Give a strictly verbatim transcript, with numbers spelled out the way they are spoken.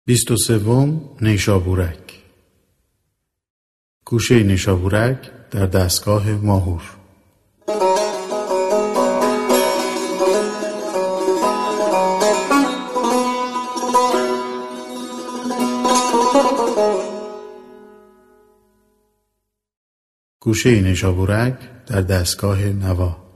بیست و سوم نیشابورک. گوشه نیشابورک در دستگاه ماهور. گوشه نیشابورک در دستگاه نوا.